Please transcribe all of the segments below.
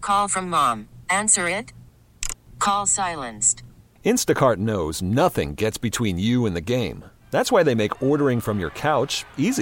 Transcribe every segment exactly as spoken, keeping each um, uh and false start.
Call from mom. Answer it. Call silenced. Instacart knows nothing gets between you and the game. That's why they make ordering from your couch easy.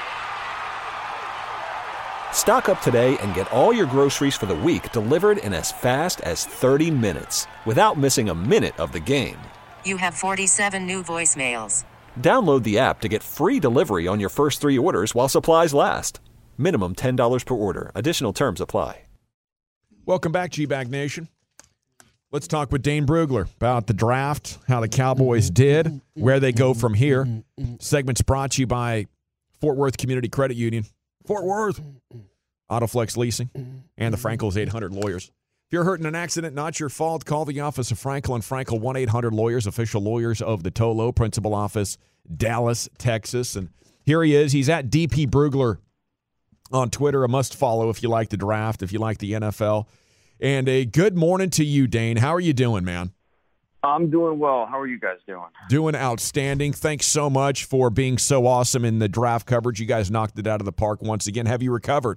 Stock up today and get all your groceries for the week delivered in as fast as thirty minutes without missing a minute of the game. You have forty-seven new voicemails. Download the app to get free delivery on your first three orders while supplies last. Minimum ten dollars per order. Additional terms apply. Welcome back, G-Bag Nation. Let's talk with Dane Brugler about the draft, how the Cowboys did, where they go from here. Segment's brought to you by Fort Worth Community Credit Union, Fort Worth, Autoflex Leasing, and the Frankel's eight hundred Lawyers. If you're hurt in an accident, not your fault, call the office of Frankel and Frankel, one eight hundred Lawyers, official lawyers of the Tolo, principal office, Dallas, Texas. And here he is. He's at D P Brugler on Twitter, a must follow if you like the draft, if you like the N F L. And a good morning to you, Dane. How are you doing, man? I'm doing well. How are you guys doing? Doing outstanding. Thanks so much for being so awesome in the draft coverage. You guys knocked it out of the park once again. Have you recovered?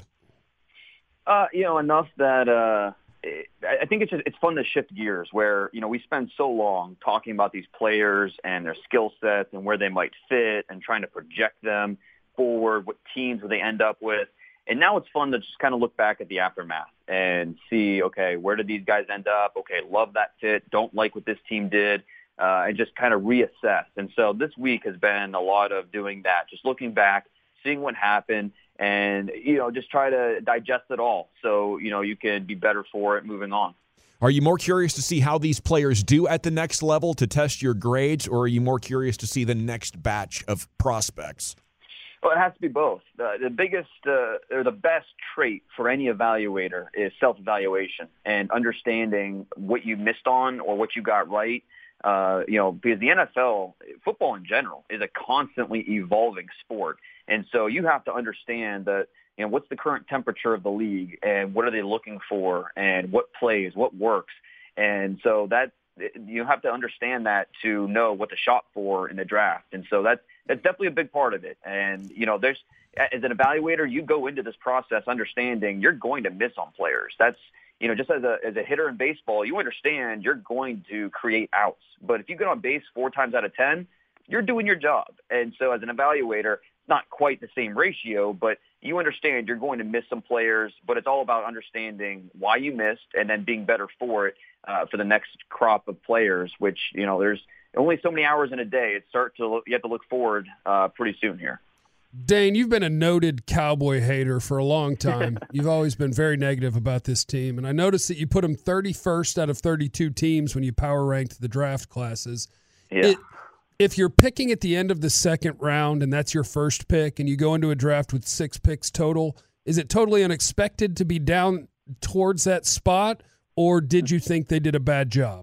Uh, you know, enough that uh, it, I think it's just, it's fun to shift gears where, you know, we spend so long talking about these players and their skill sets and where they might fit and trying to project them forward, what teams will they end up with. And now it's fun to just kind of look back at the aftermath and see, okay, where did these guys end up? Okay, love that fit, don't like what this team did, uh, and just kind of reassess. And so this week has been a lot of doing that, just looking back, seeing what happened, and, you know, just try to digest it all so, you know, you can be better for it moving on. Are you more curious to see how these players do at the next level to test your grades, or are you more curious to see the next batch of prospects? Well, it has to be both. Uh, the biggest uh, or the best trait for any evaluator is self-evaluation and understanding what you missed on or what you got right. Uh, you know, because the N F L, football in general, is a constantly evolving sport. And so you have to understand that, you know, what's the current temperature of the league and what are they looking for and what plays, what works. And so that you have to understand that to know what to shop for in the draft. And so that's, that's definitely a big part of it. And, you know, there's, as an evaluator, you go into this process understanding you're going to miss on players. That's, you know, just as a, as a hitter in baseball, you understand you're going to create outs. But if you get on base four times out of ten, you're doing your job. And so as an evaluator, it's not quite the same ratio, but you understand you're going to miss some players, but it's all about understanding why you missed and then being better for it uh, for the next crop of players, which, you know, there's only so many hours in a day. It start to look, you have to look forward uh, pretty soon here. Dane, you've been a noted Cowboy hater for a long time. You've always been very negative about this team, and I noticed that you put them thirty-first out of thirty-two teams when you power ranked the draft classes. Yeah. It, if you're picking at the end of the second round and that's your first pick and you go into a draft with six picks total, is it totally unexpected to be down towards that spot, or did you think they did a bad job?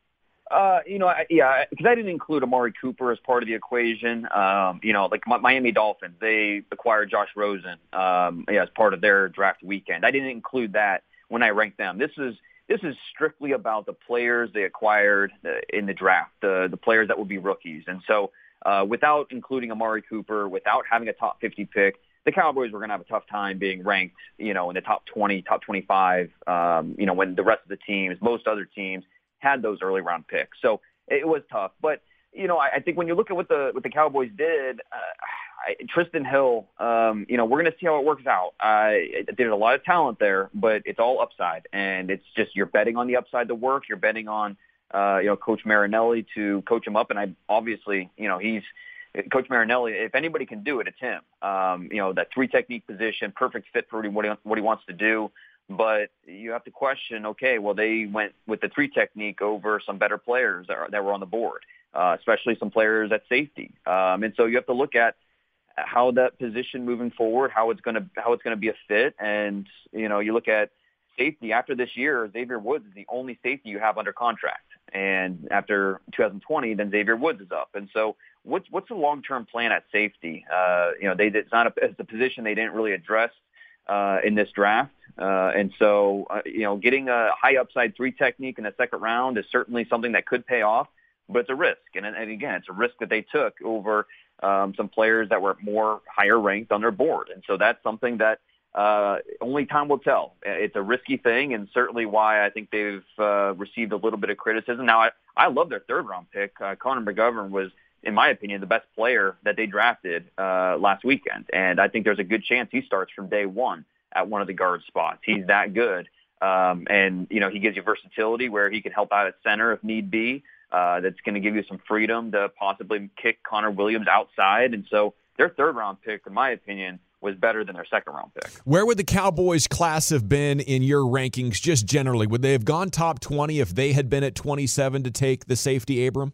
Uh, you know, I, yeah, because I didn't include Amari Cooper as part of the equation. Um, you know, like my, Miami Dolphins, they acquired Josh Rosen um, yeah, as part of their draft weekend. I didn't include that when I ranked them. This is this is strictly about the players they acquired uh, in the draft, the the players that would be rookies. And so, uh, without including Amari Cooper, without having a top fifty pick, the Cowboys were going to have a tough time being ranked, you know, in the top twenty, top twenty-five. Um, you know, when the rest of the teams, most other teams, had those early round picks. So it was tough. But, you know, I, I think when you look at what the what the Cowboys did, uh, I, Tristan Hill, um, you know, we're going to see how it works out. Uh, there's a lot of talent there, but it's all upside. And it's just you're betting on the upside to work. You're betting on, uh, you know, Coach Marinelli to coach him up. And I obviously, you know, he's Coach Marinelli. If anybody can do it, it's him. Um, you know, that three technique position, perfect fit for what he, what he wants to do. But you have to question, okay, well, they went with the three technique over some better players that, are, that were on the board, uh, especially some players at safety. Um, and so you have to look at how that position moving forward, how it's going to how it's going to be a fit. And, you know, you look at safety after this year, Xavier Woods is the only safety you have under contract. And after two thousand twenty, then Xavier Woods is up. And so what's what's the long-term plan at safety? Uh, you know, they it's not a, it's a position they didn't really address uh, in this draft. Uh, and so, uh, you know, getting a high upside three technique in the second round is certainly something that could pay off, but it's a risk. And, and again, it's a risk that they took over um, some players that were more higher ranked on their board. And so that's something that uh, only time will tell. It's a risky thing, and certainly why I think they've uh, received a little bit of criticism. Now, I, I love their third-round pick. Uh, Connor McGovern was, in my opinion, the best player that they drafted uh, last weekend, and I think there's a good chance he starts from day one at one of the guard spots. He's that good, um, and you know he gives you versatility where he can help out at center if need be. Uh, that's going to give you some freedom to possibly kick Connor Williams outside, and so their third-round pick, in my opinion, was better than their second-round pick. Where would the Cowboys class have been in your rankings just generally? Would they have gone top twenty if they had been at twenty-seven to take the safety Abram?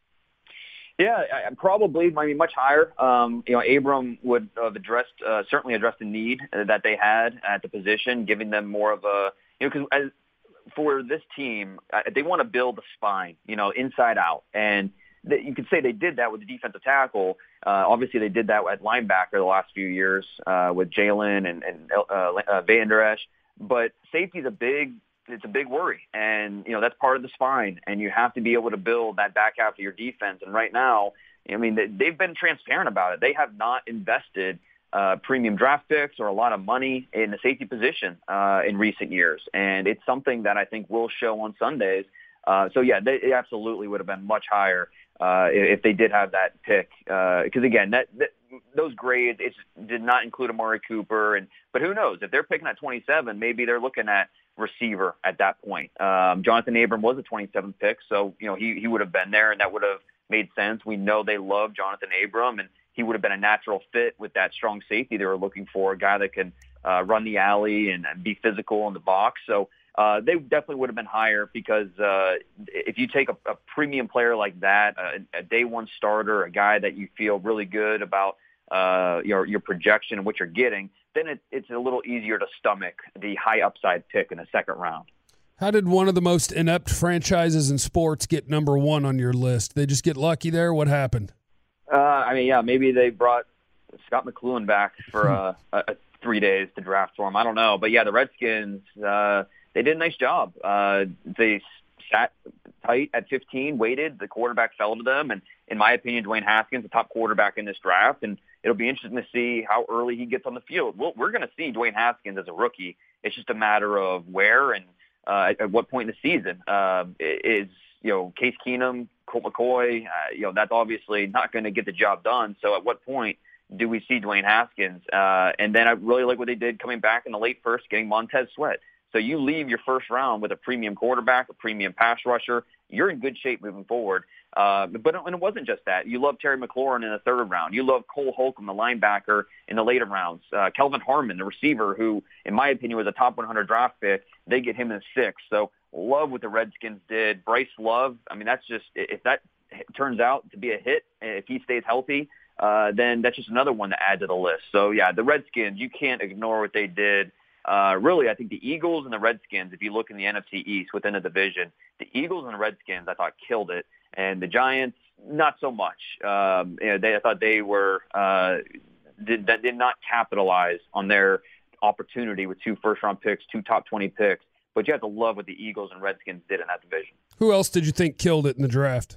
Yeah, I, probably. I mean, much higher. Um, you know, Abram would have addressed, uh, certainly addressed the need that they had at the position, giving them more of a, you know, because for this team, uh, they want to build a spine, you know, inside out. And th- you could say they did that with the defensive tackle. Uh, obviously, they did that at linebacker the last few years uh, with Jalen and, and uh, uh, Van Der Esch. But safety is a big, it's a big worry. And, you know, that's part of the spine. And you have to be able to build that back half of your defense. And right now, I mean, they've been transparent about it. They have not invested uh, premium draft picks or a lot of money in the safety position uh, in recent years. And it's something that I think will show on Sundays. Uh, so, yeah, they absolutely would have been much higher uh, if they did have that pick. Because, uh, again, that, that those grades it did not include Amari Cooper. And but who knows? If they're picking at twenty-seven, maybe they're looking at receiver at that point. Um, Jonathan Abram was a twenty-seventh pick, so you know he, he would have been there, and that would have made sense. We know they love Jonathan Abram, and he would have been a natural fit with that strong safety they were looking for, a guy that can uh, run the alley and, and be physical in the box. So uh, they definitely would have been higher because uh, if you take a, a premium player like that, a, a day one starter, a guy that you feel really good about uh, your your projection and what you're getting, then it, it's a little easier to stomach the high upside pick in the second round. How did one of the most inept franchises in sports get number one on your list? They just get lucky there? What happened? Uh, I mean, yeah, maybe they brought Scott McCloughan back for uh, a, a three days to draft for him. I don't know. But, yeah, the Redskins, uh, they did a nice job. Uh, they sat tight at fifteen, waited. The quarterback fell to them. And, in my opinion, Dwayne Haskins, the top quarterback in this draft. And it'll be interesting to see how early he gets on the field. We'll, we're going to see Dwayne Haskins as a rookie. It's just a matter of where and uh, at, at what point in the season. Uh, is, you know, Case Keenum, Colt McCoy, uh, you know, that's obviously not going to get the job done. So at what point do we see Dwayne Haskins? Uh, and then I really like what they did coming back in the late first, getting Montez Sweat. So you leave your first round with a premium quarterback, a premium pass rusher. You're in good shape moving forward. Uh, but and it wasn't just that. You love Terry McLaurin in the third round. You love Cole Holcomb, the linebacker, in the later rounds. Uh, Kelvin Harmon, the receiver, who, in my opinion, was a top one hundred draft pick. They get him in the sixth. So love what the Redskins did. Bryce Love, I mean, that's just, if that turns out to be a hit, if he stays healthy, uh, then that's just another one to add to the list. So, yeah, the Redskins, you can't ignore what they did. Uh, really, I think the Eagles and the Redskins, if you look in the N F C East within the division, the Eagles and the Redskins, I thought, killed it. And the Giants, not so much. Um, you know, they, I thought they were uh, did, that did not capitalize on their opportunity with two first-round picks, two top twenty picks. But you have to love what the Eagles and Redskins did in that division. Who else did you think killed it in the draft?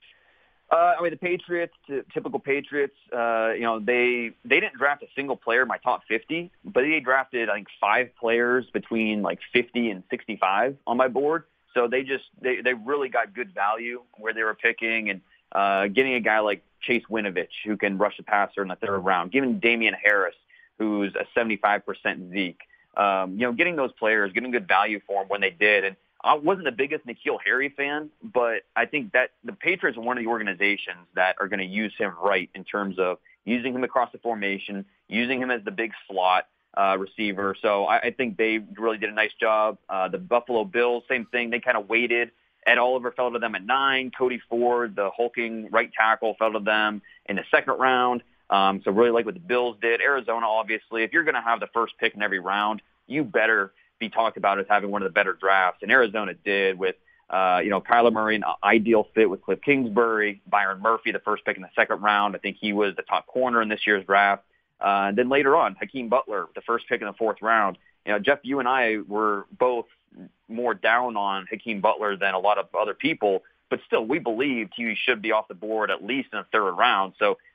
Uh, I mean, the Patriots, t- typical Patriots, uh, you know, they they didn't draft a single player in my top fifty, but they drafted, I think, five players between, like, fifty and sixty-five on my board. So they just they, they really got good value where they were picking, and uh, getting a guy like Chase Winovich who can rush the passer in the third round, giving Damian Harris, who's a seventy-five percent Zeke. Um, you know, getting those players, getting good value for them when they did. And I wasn't the biggest N'Keal Harry fan, but I think that the Patriots are one of the organizations that are going to use him right in terms of using him across the formation, using him as the big slot uh, receiver. So I, I think they really did a nice job. Uh, the Buffalo Bills, same thing. They kind of waited. Ed Oliver fell to them at nine. Cody Ford, the hulking right tackle, fell to them in the second round. Um, so really like what the Bills did. Arizona, obviously, if you're going to have the first pick in every round, you better be talked about as having one of the better drafts. And Arizona did with, uh, you know, Kyler Murray, an ideal fit with Cliff Kingsbury, Byron Murphy, the first pick in the second round. I think he was the top corner in this year's draft. Uh, and then later on, Hakeem Butler, the first pick in the fourth round. You know, Jeff, you and I were both more down on Hakeem Butler than a lot of other people, but still we believed he should be off the board at least in the third round. So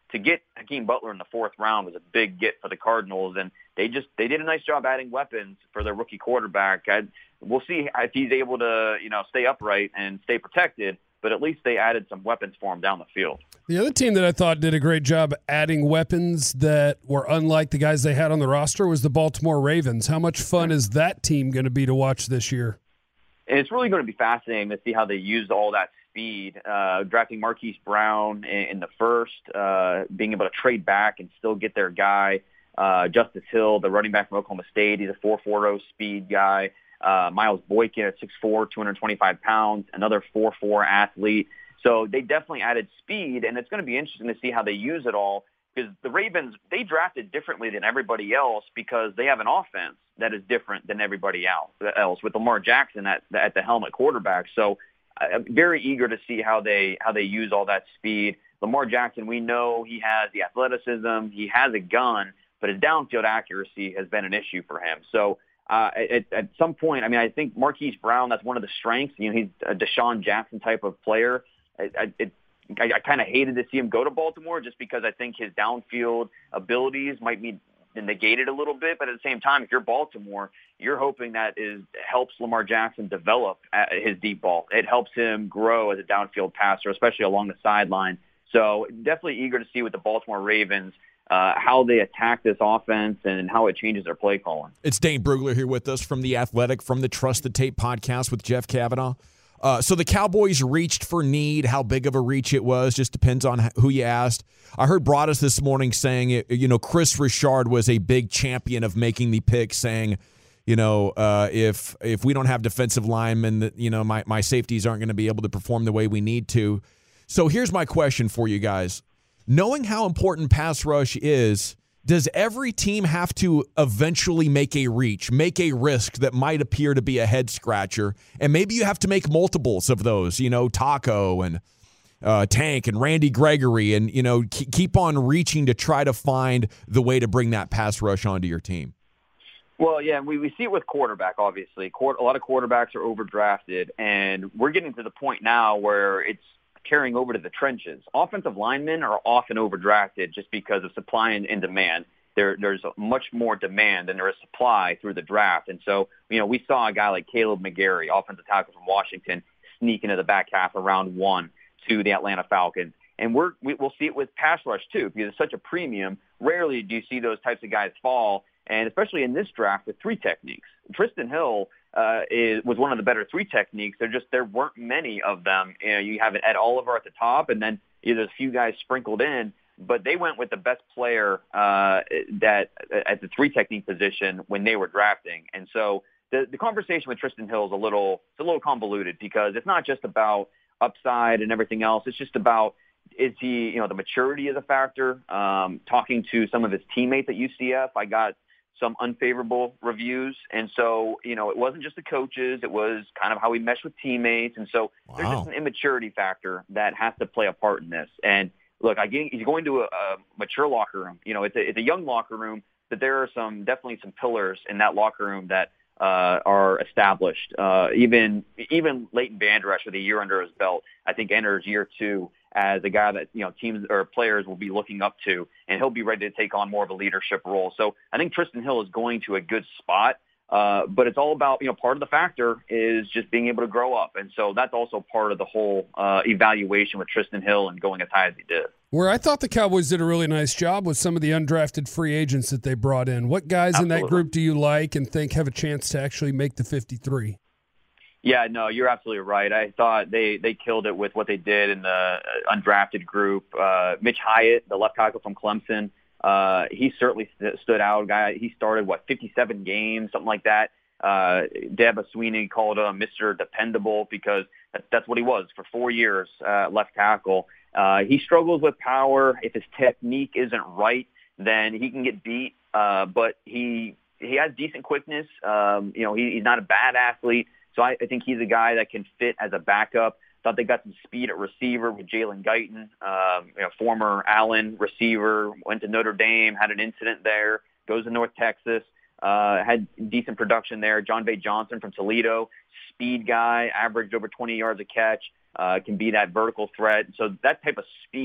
to get Hakeem Butler in the fourth round was a big get for the Cardinals, and they just they did a nice job adding weapons for their rookie quarterback. I, we'll see if he's able to you know stay upright and stay protected, but at least they added some weapons for him down the field. The other team that I thought did a great job adding weapons that were unlike the guys they had on the roster was the Baltimore Ravens. How much fun is that team going to be to watch this year? And it's really going to be fascinating to see how they use all that speed, uh, drafting Marquise Brown in, in the first, uh, being able to trade back and still get their guy. Uh, Justice Hill, the running back from Oklahoma State, he's a four forty speed guy. Uh, Miles Boykin at six four, two hundred twenty-five pounds, another four four athlete. So they definitely added speed, and it's going to be interesting to see how they use it all, because the Ravens, they drafted differently than everybody else because they have an offense that is different than everybody else with Lamar Jackson at, at the helm at quarterback. So I'm very eager to see how they how they use all that speed. Lamar Jackson, we know he has the athleticism, he has a gun, but his downfield accuracy has been an issue for him. So uh, at, at some point, I mean, I think Marquise Brown, that's one of the strengths. You know, he's a Deshaun Jackson type of player. I, I, it, I, I kind of hated to see him go to Baltimore just because I think his downfield abilities might be negated a little bit. But at the same time, if you're Baltimore, you're hoping that is helps Lamar Jackson develop his deep ball. It helps him grow as a downfield passer, especially along the sideline. So definitely eager to see with the Baltimore Ravens uh, how they attack this offense and how it changes their play calling. It's Dane Brugler here with us from The Athletic, from the Trust the Tape podcast with Jeff Kavanaugh. Uh, so the Cowboys reached for need. How big of a reach it was just depends on who you asked. I heard Broadus this morning saying, it, you know, Chris Richard was a big champion of making the pick, saying, you know, uh, if if we don't have defensive linemen, you know, my, my safeties aren't going to be able to perform the way we need to. So here's my question for you guys. Knowing how important pass rush is, does every team have to eventually make a reach, make a risk that might appear to be a head scratcher? And maybe you have to make multiples of those, you know, Taco and uh, Tank and Randy Gregory, and, you know, keep on reaching to try to find the way to bring that pass rush onto your team. Well, yeah, we, we see it with quarterback, obviously. Quart- a lot of quarterbacks are overdrafted, and we're getting to the point now where it's carrying over to the trenches. Offensive linemen are often overdrafted just because of supply and, and demand. There, there's much more demand than there is supply through the draft. And so, you know, we saw a guy like Caleb McGarry, offensive tackle from Washington, sneak into the back half of round one to the Atlanta Falcons. And we're, we, we'll see it with pass rush, too, because it's such a premium. Rarely do you see those types of guys fall, and especially in this draft with three techniques. Tristan Hill uh, is, was one of the better three techniques. There just there weren't many of them. You know, you have Ed Oliver at the top, and then you know, there's a few guys sprinkled in, but they went with the best player uh, that at the three technique position when they were drafting. And so the, the conversation with Tristan Hill is a little it's a little convoluted because it's not just about upside and everything else. It's just about, is he, you know, the maturity is a factor. Um, talking to some of his teammates at U C F, I got some unfavorable reviews. And so, you know, it wasn't just the coaches. It was kind of how he meshed with teammates. And so wow. There's just an immaturity factor that has to play a part in this. And look, I get, he's going to a, a mature locker room. You know, it's a, it's a young locker room, but there are some definitely some pillars in that locker room that uh, are established. Uh, even even Leighton Vander Esch with a year under his belt, I think enters year two as a guy that, you know, teams or players will be looking up to, and he'll be ready to take on more of a leadership role. So I think Tristan Hill is going to a good spot, uh, but it's all about, you know, part of the factor is just being able to grow up. And so that's also part of the whole uh, evaluation with Tristan Hill and going as high as he did. Where I thought the Cowboys did a really nice job with some of the undrafted free agents that they brought in. What guys Absolutely. in that group do you like and think have a chance to actually make the fifty-three? Yeah, no, you're absolutely right. I thought they, they killed it with what they did in the undrafted group. Uh, Mitch Hyatt, the left tackle from Clemson, uh, he certainly st- stood out. Guy, he started, what, fifty-seven games, something like that. Uh, Deb Sweeney called him Mister Dependable because that, that's what he was for four years, uh, left tackle. Uh, he struggles with power. If his technique isn't right, then he can get beat. Uh, but he he has decent quickness. Um, you know, he, he's not a bad athlete. So I, I think he's a guy that can fit as a backup. Thought they got some speed at receiver with Jalen Guyton, um, you know, former Allen receiver, went to Notre Dame, had an incident there, goes to North Texas, uh, had decent production there. John Bay Johnson from Toledo, speed guy, averaged over twenty yards a catch, uh, can be that vertical threat. So that type of speed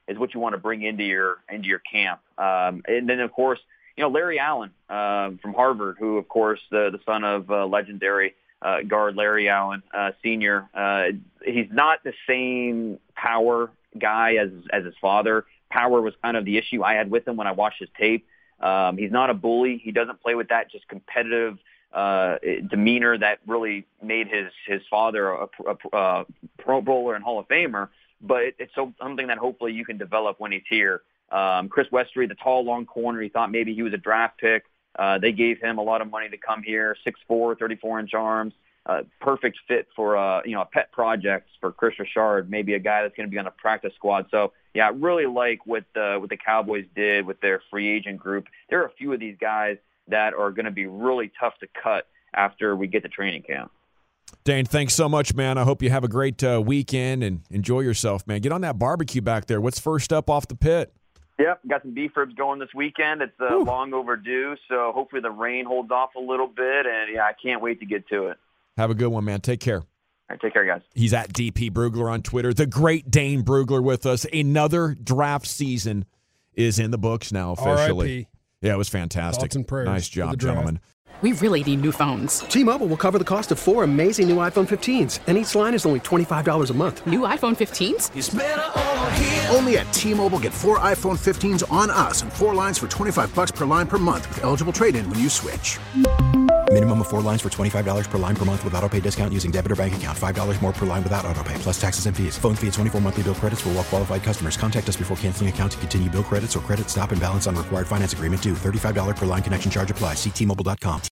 is what you want to bring into your into your camp. Um, and then, of course, you know, Larry Allen um, from Harvard, who, of course, the, the son of uh, legendary uh, guard Larry Allen, uh, Senior. Uh, he's not the same power guy as as his father. Power was kind of the issue I had with him when I watched his tape. Um, he's not a bully. He doesn't play with that just competitive uh, demeanor that really made his his father a, a, a Pro Bowler and Hall of Famer. But it, it's so, something that hopefully you can develop when he's here. Um, Chris Westry, the tall, long corner, he thought maybe he was a draft pick. Uh, they gave him a lot of money to come here, six foot four, thirty-four inch arms. Uh, perfect fit for uh, you know a pet project for Chris Richard, maybe a guy that's going to be on a practice squad. So yeah, I really like what uh, what the Cowboys did with their free agent group. There are a few of these guys that are going to be really tough to cut after we get to training camp. Dane, thanks so much, man. I hope you have a great uh, weekend and enjoy yourself, man. Get on that barbecue back there. What's first up off the pit? Yep, got some beef ribs going this weekend. It's uh, long overdue, so hopefully the rain holds off a little bit, and yeah, I can't wait to get to it. Have a good one, man. Take care. All right, take care, guys. He's at D P Brugler on Twitter. The great Dane Brugler with us. Another draft season is in the books now officially. R I P Yeah, it was fantastic. Thoughts and prayers nice job, for the draft. gentlemen. We really need new phones. T-Mobile will cover the cost of four amazing new iPhone fifteens, and each line is only twenty-five dollars a month. New iPhone fifteens? It's better over here. Only at T-Mobile, get four iPhone fifteens on us and four lines for twenty-five dollars per line per month with eligible trade-in when you switch. Minimum of four lines for twenty-five dollars per line per month with autopay discount using debit or bank account. five dollars more per line without autopay, plus taxes and fees. Phone fee at twenty-four monthly bill credits for well-qualified customers. Contact us before canceling account to continue bill credits or credit stop and balance on required finance agreement due. thirty-five dollars per line connection charge applies. See T Mobile dot com.